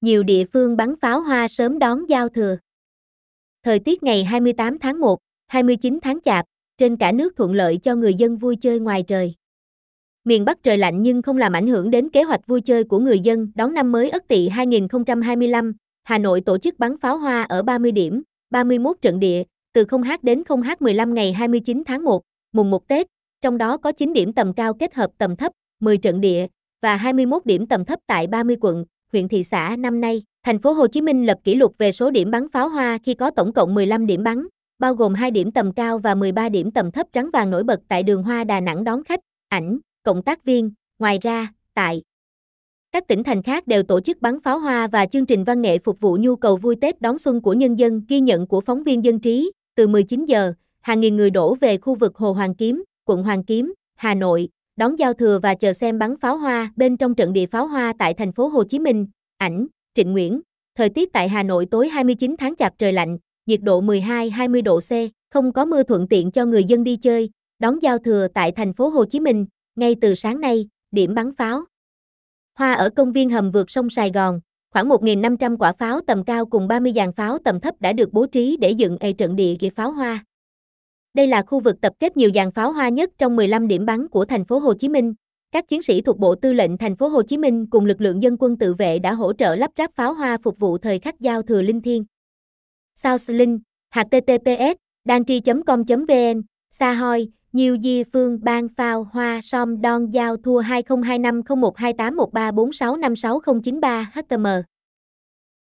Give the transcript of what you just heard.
nhiều địa phương bắn pháo hoa sớm đón giao thừa. Thời tiết ngày 28 tháng 1, 29 tháng Chạp, trên cả nước thuận lợi cho người dân vui chơi ngoài trời. Miền Bắc trời lạnh nhưng không làm ảnh hưởng đến kế hoạch vui chơi của người dân đón năm mới Ất Tỵ 2025. Hà Nội tổ chức bắn pháo hoa ở 30 điểm, 31 trận địa, từ 0h đến 0h15 ngày 29 tháng 1, mùng 1 Tết, trong đó có 9 điểm tầm cao kết hợp tầm thấp, 10 trận địa, và 21 điểm tầm thấp tại 30 quận, huyện thị xã năm nay. Thành phố Hồ Chí Minh lập kỷ lục về số điểm bắn pháo hoa khi có tổng cộng 15 điểm bắn, bao gồm 2 điểm tầm cao và 13 điểm tầm thấp rắn vàng nổi bật tại đường hoa Đà Nẵng đón khách, ảnh, cộng tác viên. Ngoài ra, tại các tỉnh thành khác đều tổ chức bắn pháo hoa và chương trình văn nghệ phục vụ nhu cầu vui Tết đón xuân của nhân dân. Ghi nhận của phóng viên Dân Trí, từ 19 giờ, hàng nghìn người đổ về khu vực Hồ Hoàn Kiếm, quận Hoàn Kiếm, Hà Nội, đón giao thừa và chờ xem bắn pháo hoa bên trong trận địa pháo hoa tại thành phố Hồ Chí Minh. Ảnh, Trịnh Nguyễn. Thời tiết tại Hà Nội tối 29 tháng Chạp trời lạnh, nhiệt độ 12-20 độ C, không có mưa thuận tiện cho người dân đi chơi, đón giao thừa tại thành phố Hồ Chí Minh. Ngay từ sáng nay, điểm bắn pháo hoa ở công viên hầm vượt sông Sài Gòn, khoảng 1.500 quả pháo tầm cao cùng 30 dàn pháo tầm thấp đã được bố trí để dựng trận địa pháo hoa. Đây là khu vực tập kết nhiều dàn pháo hoa nhất trong 15 điểm bắn của thành phố Hồ Chí Minh. Các chiến sĩ thuộc Bộ Tư lệnh thành phố Hồ Chí Minh cùng lực lượng dân quân tự vệ đã hỗ trợ lắp ráp pháo hoa phục vụ thời khắc giao thừa linh thiêng. Soundlink, https dantri.com.vn, Sa Hoi, Nhiều Di Phương Ban Pháo Hoa Som Don Giao Thua 2025 012813465693 HTM